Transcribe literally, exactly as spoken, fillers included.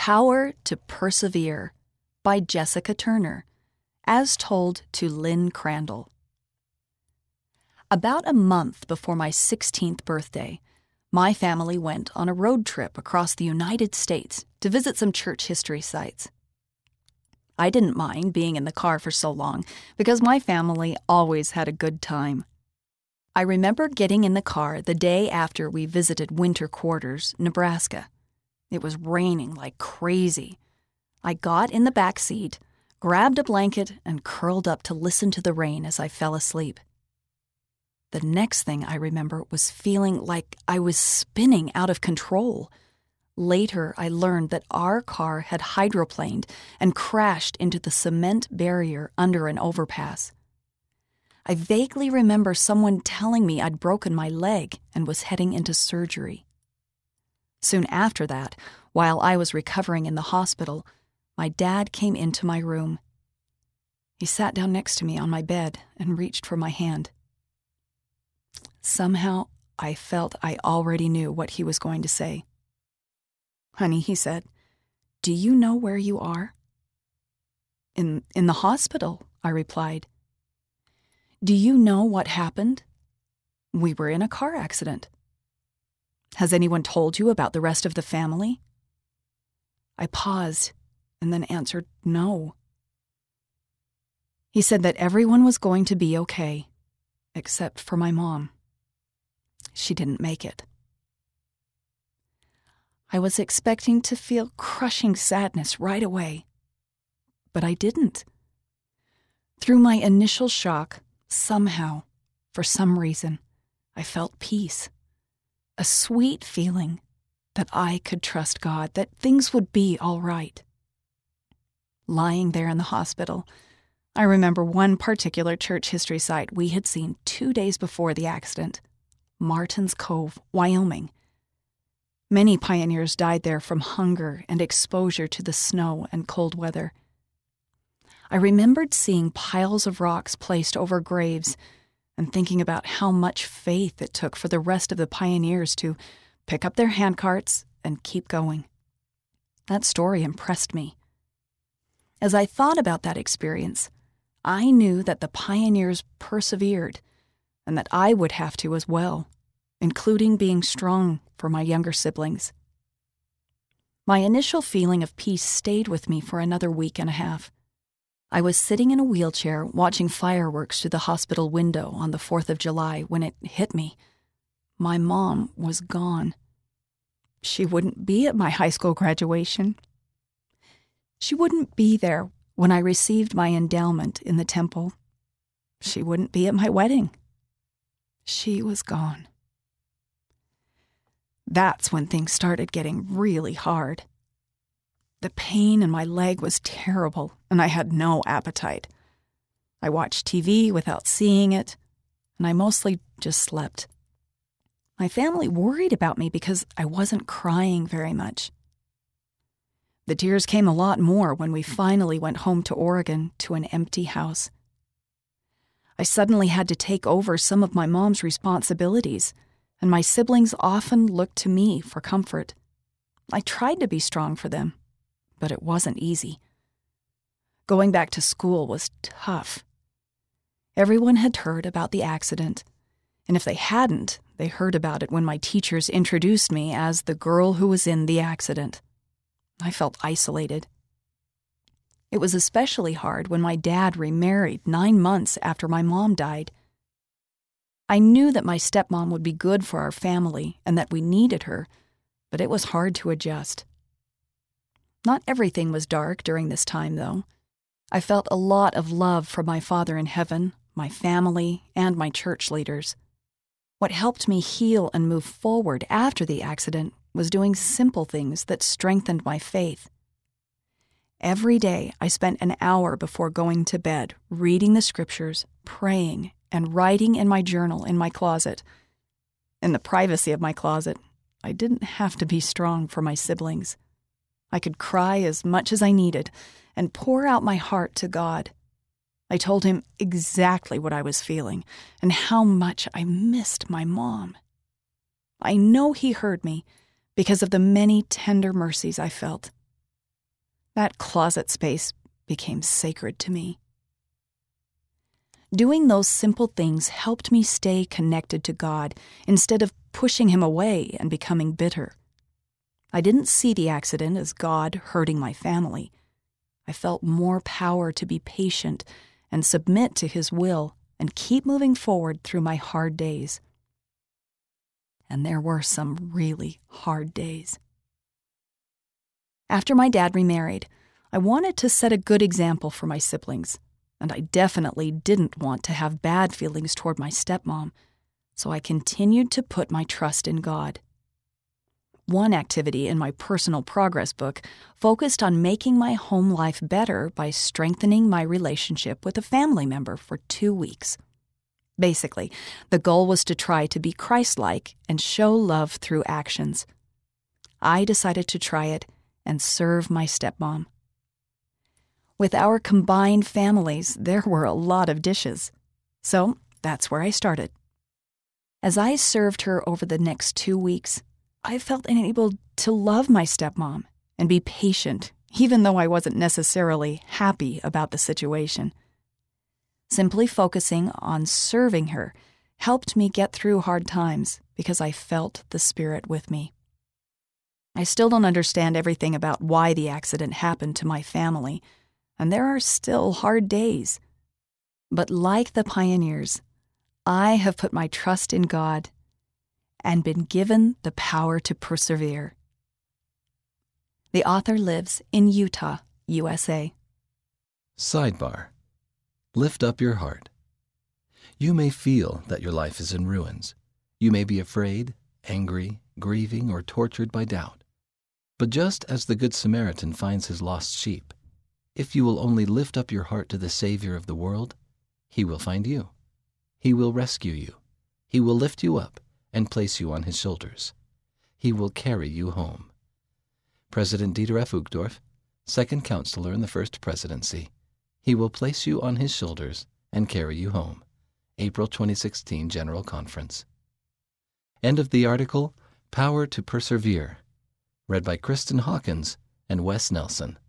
Power to Persevere by Jessica Turner, as told to Lynn Crandall. About a month before my sixteenth birthday, my family went on a road trip across the United States to visit some church history sites. I didn't mind being in the car for so long because my family always had a good time. I remember getting in the car the day after we visited Winter Quarters, Nebraska. It was raining like crazy. I got in the back seat, grabbed a blanket, and curled up to listen to the rain as I fell asleep. The next thing I remember was feeling like I was spinning out of control. Later, I learned that our car had hydroplaned and crashed into the cement barrier under an overpass. I vaguely remember someone telling me I'd broken my leg and was heading into surgery. Soon after that, while I was recovering in the hospital, my dad came into my room. He sat down next to me on my bed and reached for my hand. Somehow, I felt I already knew what he was going to say. "Honey," he said, "do you know where you are?" In, in the hospital," I replied. "Do you know what happened?" "We were in a car accident." "Has anyone told you about the rest of the family?" I paused and then answered no. He said that everyone was going to be okay, except for my mom. She didn't make it. I was expecting to feel crushing sadness right away, but I didn't. Through my initial shock, somehow, for some reason, I felt peace, a sweet feeling that I could trust God, that things would be all right. Lying there in the hospital, I remember one particular church history site we had seen two days before the accident, Martins Cove, Wyoming. Many pioneers died there from hunger and exposure to the snow and cold weather. I remembered seeing piles of rocks placed over graves and thinking about how much faith it took for the rest of the pioneers to pick up their handcarts and keep going. That story impressed me. As I thought about that experience, I knew that the pioneers persevered and that I would have to as well, including being strong for my younger siblings. My initial feeling of peace stayed with me for another week and a half. I was sitting in a wheelchair watching fireworks through the hospital window on the fourth of July when it hit me. My mom was gone. She wouldn't be at my high school graduation. She wouldn't be there when I received my endowment in the temple. She wouldn't be at my wedding. She was gone. That's when things started getting really hard. The pain in my leg was terrible, and I had no appetite. I watched T V without seeing it, and I mostly just slept. My family worried about me because I wasn't crying very much. The tears came a lot more when we finally went home to Oregon to an empty house. I suddenly had to take over some of my mom's responsibilities, and my siblings often looked to me for comfort. I tried to be strong for them, but it wasn't easy. Going back to school was tough. Everyone had heard about the accident, and if they hadn't, they heard about it when my teachers introduced me as the girl who was in the accident. I felt isolated. It was especially hard when my dad remarried nine months after my mom died. I knew that my stepmom would be good for our family and that we needed her, but it was hard to adjust. Not everything was dark during this time, though. I felt a lot of love from my Father in heaven, my family, and my church leaders. What helped me heal and move forward after the accident was doing simple things that strengthened my faith. Every day, I spent an hour before going to bed reading the scriptures, praying, and writing in my journal in my closet. In the privacy of my closet, I didn't have to be strong for my siblings. I could cry as much as I needed and pour out my heart to God. I told him exactly what I was feeling and how much I missed my mom. I know he heard me because of the many tender mercies I felt. That closet space became sacred to me. Doing those simple things helped me stay connected to God instead of pushing Him away and becoming bitter. I didn't see the accident as God hurting my family. I felt more power to be patient and submit to His will and keep moving forward through my hard days. And there were some really hard days. After my dad remarried, I wanted to set a good example for my siblings, and I definitely didn't want to have bad feelings toward my stepmom, so I continued to put my trust in God. One activity in my personal progress book focused on making my home life better by strengthening my relationship with a family member for two weeks. Basically, the goal was to try to be Christ-like and show love through actions. I decided to try it and serve my stepmom. With our combined families, there were a lot of dishes. So that's where I started. As I served her over the next two weeks, I felt enabled to love my stepmom and be patient, even though I wasn't necessarily happy about the situation. Simply focusing on serving her helped me get through hard times because I felt the Spirit with me. I still don't understand everything about why the accident happened to my family, and there are still hard days. But like the pioneers, I have put my trust in God and been given the power to persevere. The author lives in Utah, U S A. Sidebar. Lift up your heart. You may feel that your life is in ruins. You may be afraid, angry, grieving, or tortured by doubt. But just as the Good Samaritan finds his lost sheep, if you will only lift up your heart to the Savior of the world, He will find you. He will rescue you. He will lift you up and place you on His shoulders. He will carry you home. President Dieter F. Uchtdorf, second counselor in the First Presidency. He will place you on His shoulders and carry you home. April twenty sixteen General Conference. End of the article, Power to Persevere. Read by Kristen Hawkins and Wes Nelson.